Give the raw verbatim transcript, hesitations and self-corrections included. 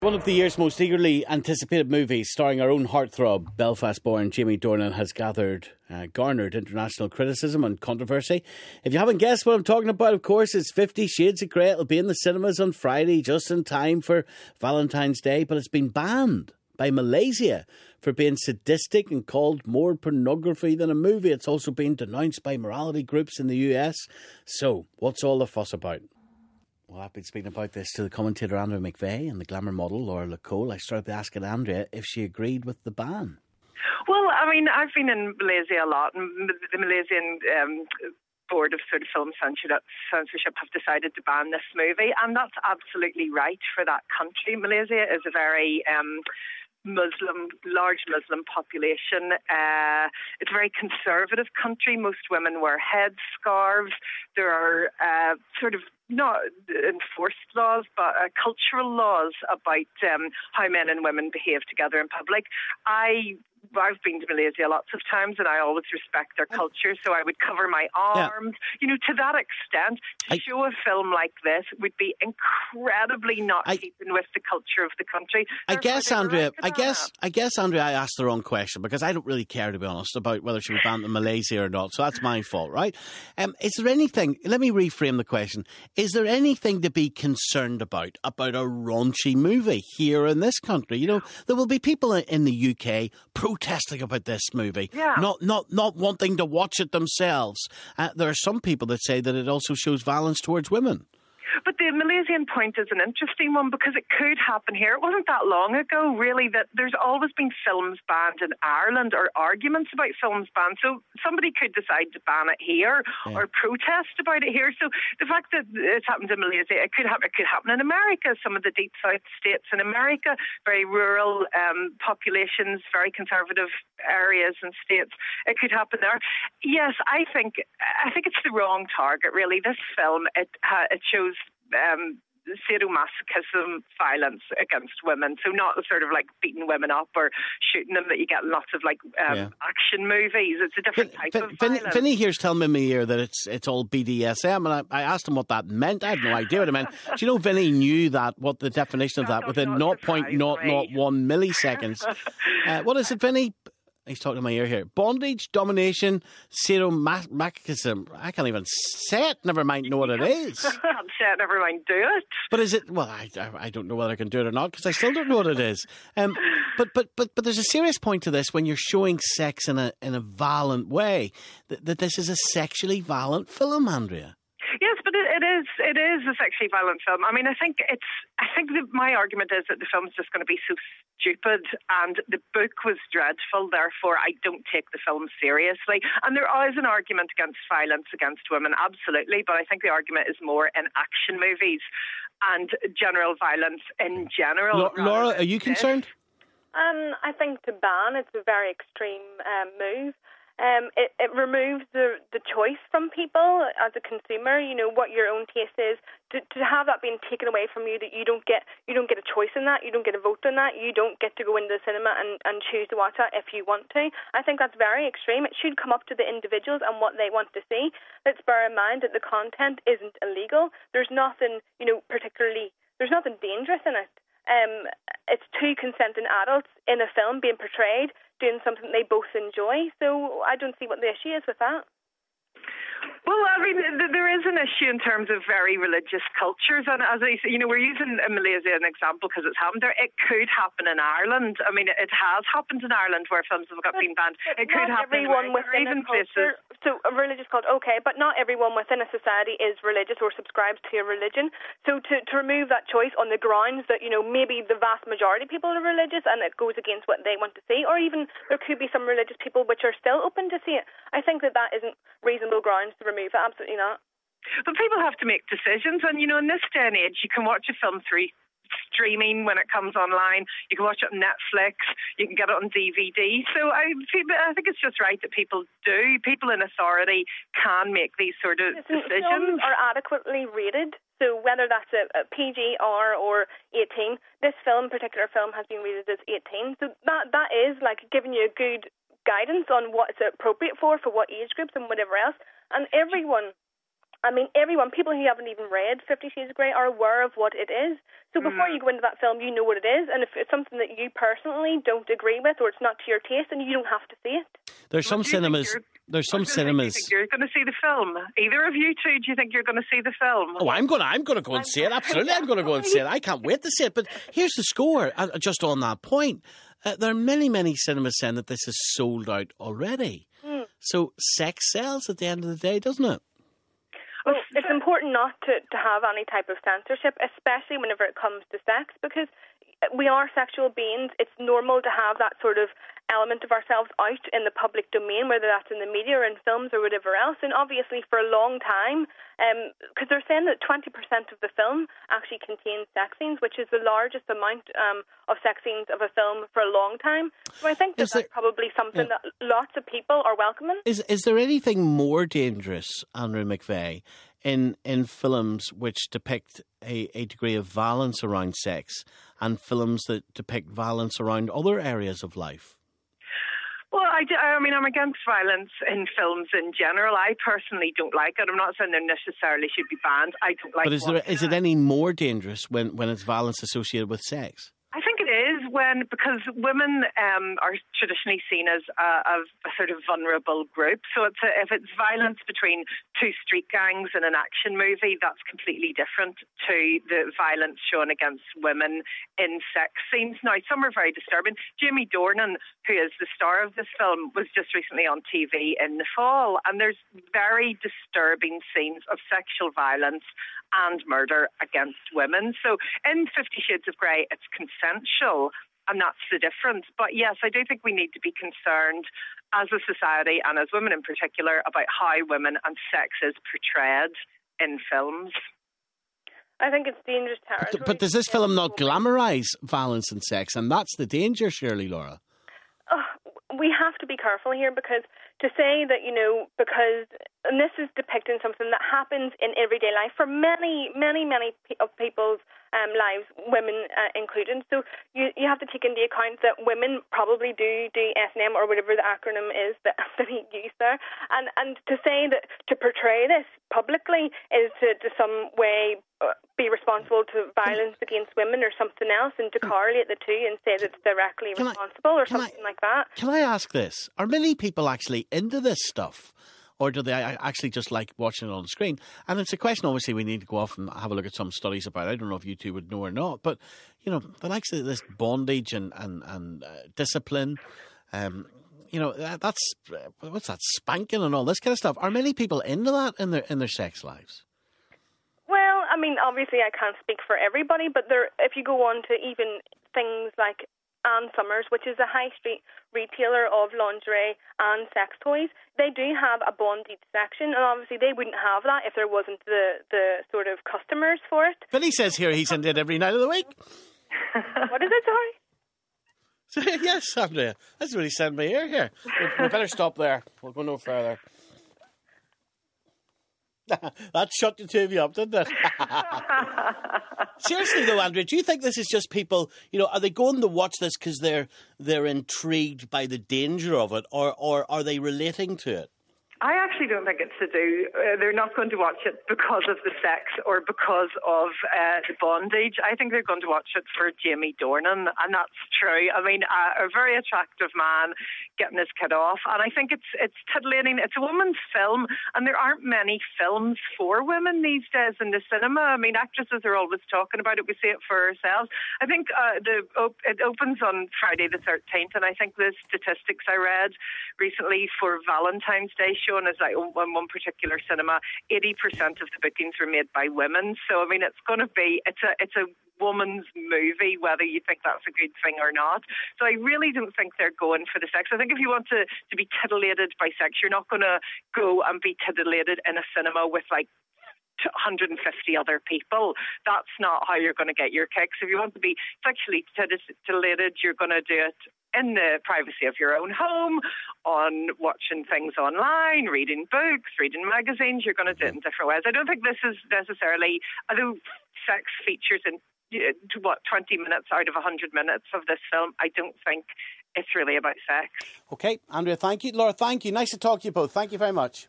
One of the year's most eagerly anticipated movies, starring our own heartthrob, Belfast-born Jamie Dornan, has gathered, uh, garnered international criticism and controversy. If you haven't guessed what I'm talking about, of course, it's Fifty Shades of Grey. It'll be in the cinemas on Friday, just in time for Valentine's Day, but it's been banned by Malaysia for being sadistic and called more pornography than a movie. It's also been denounced by morality groups in the U S. So, what's all the fuss about? Well, I've been speaking about this to the commentator Andrea McVeigh and the glamour model Laura Lacole. I started by asking Andrea if she agreed with the ban. Well, I mean, I've been in Malaysia a lot, and the Malaysian um, Board of sort of Film Censorship have decided to ban this movie, and that's absolutely right for that country. Malaysia is a very Um, Muslim, large Muslim population. Uh, it's a very conservative country. Most women wear headscarves. There are uh, sort of not enforced laws, but uh, cultural laws about um, how men and women behave together in public. I I've been to Malaysia lots of times, and I always respect their culture, so I would cover my arms. Yeah. You know, to that extent, to I, show a film like this would be incredibly not I, keeping with the culture of the country. I guess, Andrea, I guess, I guess, Andrea, I asked the wrong question, because I don't really care, to be honest, about whether she was banned in Malaysia or not, so that's my fault, right? Um, is there anything, let me reframe the question, is there anything to be concerned about, about a raunchy movie here in this country? You know, there will be people in the U K protesting about this movie, yeah. not not not wanting to watch it themselves. Uh, there are some people that say that it also shows violence towards women. But the Malaysian point is an interesting one, because it could happen here. It wasn't that long ago, really, that there's always been films banned in Ireland, or arguments about films banned. So somebody could decide to ban it here, yeah. or protest about it here. So the fact that it's happened in Malaysia, it could happen. It could happen in America. Some of the deep south states in America, very rural um, populations, very conservative areas and states. It could happen there. Yes, I think I think it's the wrong target. Really, this film it uh, it shows. Um, sadomasochism violence against women, so not the sort of like beating women up or shooting them that you get in lots of like um, yeah. action movies. It's a different type Vin, of Vin, violence. Vinny here's telling me in my ear that it's it's all B D S M, and I, I asked him what that meant. I had no idea what it meant. Do you know Vinny knew that, what the definition of that, within zero point zero zero one milliseconds? uh, what is it, Vinny? He's talking to my ear here. Bondage, domination, sadomasochism. I can't even say it, never mind know what it is. I can't say it, never mind do it. But is it, well, I, I, I don't know whether I can do it or not, because I still don't know what it is. Um, but, but, but, but there's a serious point to this when you're showing sex in a, in a violent way, that, that this is a sexually violent film, Andrea. Yes, but it, it is it is a sexually violent film. I mean, I think it's I think that my argument is that the film's just going to be so stupid, and the book was dreadful. Therefore, I don't take the film seriously. And there is an argument against violence against women, absolutely. But I think the argument is more in action movies and general violence in general. L- Laura, are you concerned? Um, I think to ban it's a very extreme um, move. Um, it, it removes the, the choice from people as a consumer, you know, what your own taste is. To, to have that being taken away from you, that you don't get you don't get a choice in that, you don't get a vote in that, you don't get to go into the cinema and, and choose to watch that if you want to. I think that's very extreme. It should come up to the individuals and what they want to see. Let's bear in mind that the content isn't illegal. There's nothing, you know, particularly, there's nothing dangerous in it. Um, it's two consenting adults in a film being portrayed, doing something they both enjoy. So I don't see what the issue is with that. Well, I mean, there is an issue in terms of very religious cultures, and as I say, you know, we're using Malaysia as an example because it's happened there. It could happen in Ireland. I mean, it has happened in Ireland where films have got been banned. It could happen in America, or even places. So a religious cult, okay, but not everyone within a society is religious or subscribes to a religion. So to, to remove that choice on the grounds that, you know, maybe the vast majority of people are religious and it goes against what they want to see, or even there could be some religious people which are still open to see it, I think that that isn't reasonable grounds to remove it. Absolutely not. But people have to make decisions, and you know, in this day and age, you can watch a film through streaming when it comes online. You can watch it on Netflix. You can get it on D V D. So I, I think it's just right that people do. People in authority can make these sort of Listen, decisions. Films are adequately rated. So whether that's a, a P G, R or eighteen, this film, particular film, has been rated as eighteen. So that that is like giving you a good guidance on what it's appropriate for, for what age groups and whatever else. And everyone I mean, everyone, people who haven't even read Fifty Shades of Grey are aware of what it is. So before mm. you go into that film, you know what it is. And if it's something that you personally don't agree with or it's not to your taste, then you don't have to see it. There's some cinemas... There's some cinemas... Do you think you're going to see the film? Either of you two, do you think you're going to see the film? Oh, I'm going to, I'm going to go and see it. Absolutely, I'm going to go and see it. I can't wait to see it. But here's the score, uh, just on that point. Uh, there are many, many cinemas saying that this is sold out already. Mm. So sex sells at the end of the day, doesn't it? Well, it's important not to, to have any type of censorship, especially whenever it comes to sex, because we are sexual beings. It's normal to have that sort of element of ourselves out in the public domain, whether that's in the media or in films or whatever else. And obviously for a long time, because um, they're saying that twenty percent of the film actually contains sex scenes, which is the largest amount um, of sex scenes of a film for a long time. So I think that there, that's probably something yeah. that lots of people are welcoming. Is is there anything more dangerous, Andrea McVeigh, in in films which depict a, a degree of violence around sex and films that depict violence around other areas of life? Well, I, I mean, I'm against violence in films in general. I personally don't like it. I'm not saying they necessarily should be banned. I don't like it. But is there is it any more dangerous when, when it's violence associated with sex? I think it is when, because women um, are traditionally seen as a, a, a sort of vulnerable group. So it's a, if it's violence between two street gangs in an action movie, that's completely different to the violence shown against women in sex scenes. Now, some are very disturbing. Jamie Dornan, who is the star of this film, was just recently on T V in the fall, and there's very disturbing scenes of sexual violence and murder against women. So in Fifty Shades of Grey, it's consensual, and that's the difference. But yes, I do think we need to be concerned as a society, and as women in particular, about how women and sex is portrayed in films. I think it's dangerous territory. But, but does this film not glamorise violence and sex? And that's the danger, surely, Laura. Oh, we have to be careful here, because to say that, you know, because, and this is depicting something that happens in everyday life for many, many, many of people's um, lives, women uh, included. So you you have to take into account that women probably do do S and M or whatever the acronym is that, that he used there. And, and to say that to portray this publicly is to, to some way uh, be responsible to violence against women or something else, and to correlate the two and say that it's directly can responsible I, or something I, like that. Can I ask this? Are many people actually into this stuff? Or do they actually just like watching it on the screen? And it's a question, obviously, we need to go off and have a look at some studies about it. I don't know if you two would know or not. But, you know, the likes of this bondage and, and, and uh, discipline, um, you know, that, that's, uh, what's that, spanking and all this kind of stuff. Are many people into that in their in their sex lives? Well, I mean, obviously I can't speak for everybody, but there, if you go on to even things like Ann Summers, which is a high street retailer of lingerie and sex toys, they do have a bondage section, and obviously they wouldn't have that if there wasn't the, the sort of customers for it. But he says here he's in it every night of the week. What is it, sorry? Yes, Andrea, that's what he said in my ear here. We, we better stop there. We'll go no further. That shut the two of you up, didn't it? Seriously though, Andrea, do you think this is just people, you know, are they going to watch this because they're they're intrigued by the danger of it, or, or are they relating to it? I actually don't think it's to do, uh, they're not going to watch it because of the sex or because of uh, the bondage. I think they're going to watch it for Jamie Dornan, and that's true. I mean, uh, a very attractive man getting his kid off, and I think it's it's titillating. It's a woman's film, and there aren't many films for women these days in the cinema. I mean, actresses are always talking about it. We see it for ourselves. I think uh, the op- it opens on Friday the thirteenth, and I think the statistics I read recently for Valentine's Day show is like in one particular cinema, eighty percent of the bookings were made by women. So I mean, it's going to be it's a it's a woman's movie, whether you think that's a good thing or not. So I really don't think they're going for the sex. I think if you want to to be titillated by sex, you're not going to go and be titillated in a cinema with like one hundred fifty other people. That's not how you're going to get your kicks. If you want to be sexually titillated, you're going to do it in the privacy of your own home, on watching things online, reading books, reading magazines. You're going to do it in different ways. I don't think this is necessarily, although sex features in to what twenty minutes out of one hundred minutes of this film, I don't think it's really about sex. Okay, Andrea, thank you. Laura, thank you. Nice to talk to you both. Thank you very much.